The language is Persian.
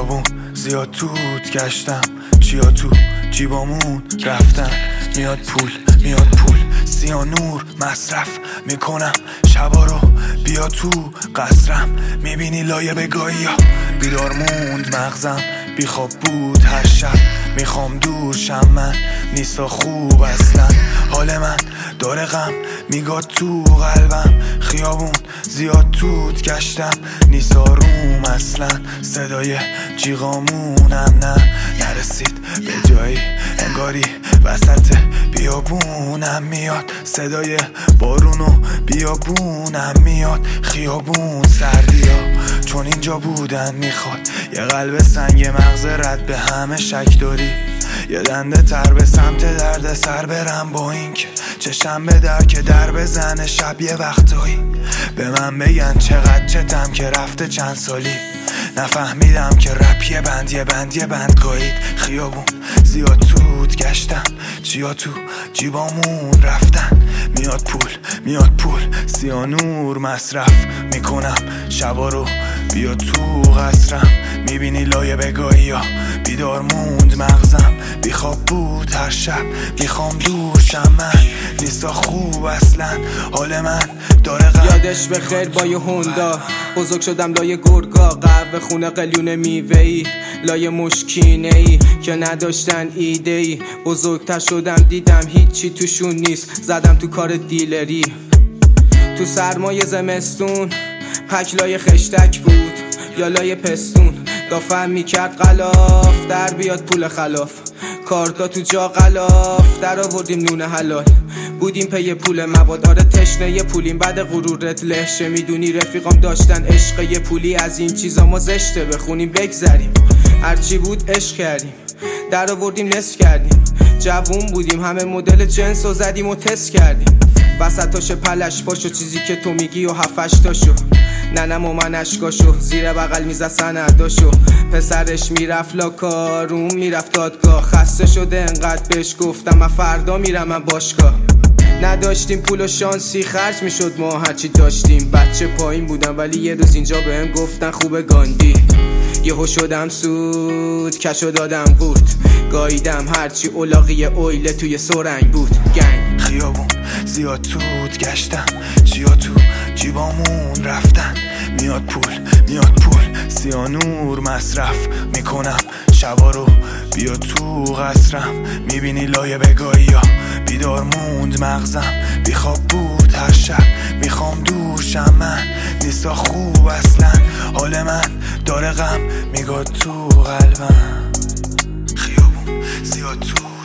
خیابون زیاد توت گشتم، چیا تو جیبامون رفتن. میاد پول سیانور مصرف میکنم، شبا رو بیا تو قصرم، میبینی لایه بگاهی ها. بیدار موند مغزم، بیخواب بود هر شب، میخوام دور شم من، نیستا خوب اصلا. حال من داره غم میگاد تو قلبم، خیابون زیاد توت گشتم، نیستا روم اصلا. صدای جیغامونم نرسید به جایی، انگاری وسط بیابونم میاد. صدای بارونو بیابونم میاد، خیابون سردیا چون اینجا بودن میخواد. یه قلب سنگ مغز رد به همه شک داری، یه دنده تر به سمت درد سر برم، با این که چشم به در که در بزنه شب یه وقتایی. به من بگن چقدر چتم که رفته چند سالی، نفهمیدم که رپ یه بند گایید. خیابون زیاد توت گشتم، چیا تو جیبامون رفتن. میاد پول سیانور مصرف میکنم، شبا رو بیا تو قصرم، میبینی لایه بگاهی ها. بیدار موند مغزم، بیخواب بود هر شب، میخوام دور شم من، نیستا خوب اصلا. حال من داره غم. یادش بخیر با یه هوندا، بزرگ شدم لایه گرگا، قهوه خونه قلیون میوه‌ای، لایه مشکینه ای که نداشتن ایده ای. بزرگتر شدم دیدم هیچی توشون نیست، زدم تو کار دیلری. تو سرمای زمستون پک لایه خشتک بود یا لایه پستون، دافن میکرد غلاف در بیاد پول خلاف. کارتا تو جا غلاف در آوردیم نون حلال، بودیم پی پول مواد. آره تشنه ی پولیم، بعد غرورت لهشه. میدونی رفیقام داشتن عشق ی پولی، از این چیزا ما زشته بخونیم بگذریم. هرچی بود عشق کردیم، در آوردیم نصف کردیم. جوون بودیم همه مدل جنس و زدیم و تست کردیم. وسطاش پلش پاشو، چیزی که تو میگی و هفتش تاشو. ننم و من اشکاشو زیر بغل میزد سنداشو. پسرش میرفت لاکارون میرفت دادگاه، خسته شده انقدر بهش گفتم من فردا میرم من باشگاه. نداشتیم پول و شانسی خرج میشد ما هرچی داشتیم. بچه پایین بودم ولی یه روز اینجا بهم گفتن خوبه گاندی. یهو شدم سود کشو دادم بود، گاییدم هرچی اولاقی اویله توی سرنگ بود. گنگ خیابون زیاد توت گشتم، چیا تو جیبامون رفتن. میاد پول سیانور مصرف میکنم، شبا رو بیا تو قصرم، میبینی لایه بگاهی ها. بیدار موند مغزم، بیخواب بود هر شب، میخوام دور شم من، نیستا خوب اصلا. حال من داره غم میگاد تو قلبم، خیابون زیاد توت